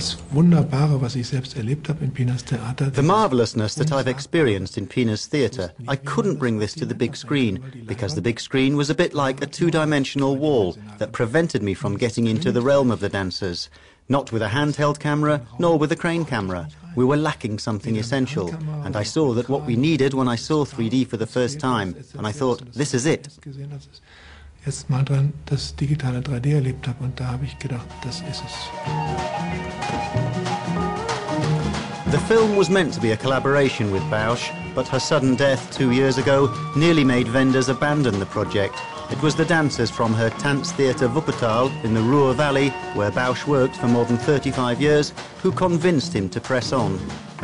das Wunderbare, was ich selbst erlebt habe in Pinas Theater. The marvellousness that I've experienced in Pinas theatre, I couldn't bring this to the big screen, because the big screen was a bit like a two-dimensional wall that prevented me from getting into the realm of the dancers. Not with a handheld camera, nor with a crane camera. We were lacking something essential, and I saw that what we needed when I saw 3D for the first time, and I thought, this is it. Jetzt mal dran das digitale 3D erlebt habe, und da habe ich gedacht, das ist es. The film was meant to be a collaboration with Bausch, but her sudden death 2 years ago nearly made Wenders abandon the project. It was the dancers from her Tanztheater Wuppertal in the Ruhr Valley, where Bausch worked for more than 35 years, who convinced him to press on.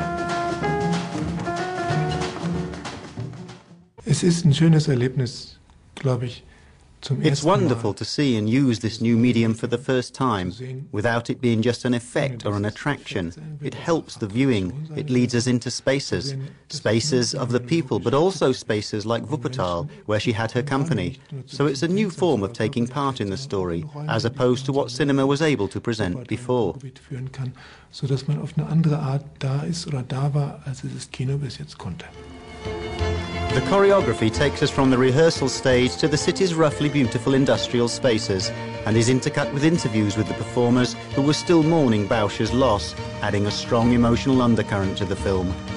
Es ist ein schönes Erlebnis, glaube ich. It's wonderful to see and use this new medium for the first time, without it being just an effect or an attraction. It helps the viewing, it leads us into spaces, spaces of the people, but also spaces like Wuppertal, where she had her company. So it's a new form of taking part in the story, as opposed to what cinema was able to present before. So dass man auf eine andere Art da ist oder da war, als es das Kino bis jetzt konnte. The choreography takes us from the rehearsal stage to the city's roughly beautiful industrial spaces and is intercut with interviews with the performers who were still mourning Bausch's loss, adding a strong emotional undercurrent to the film.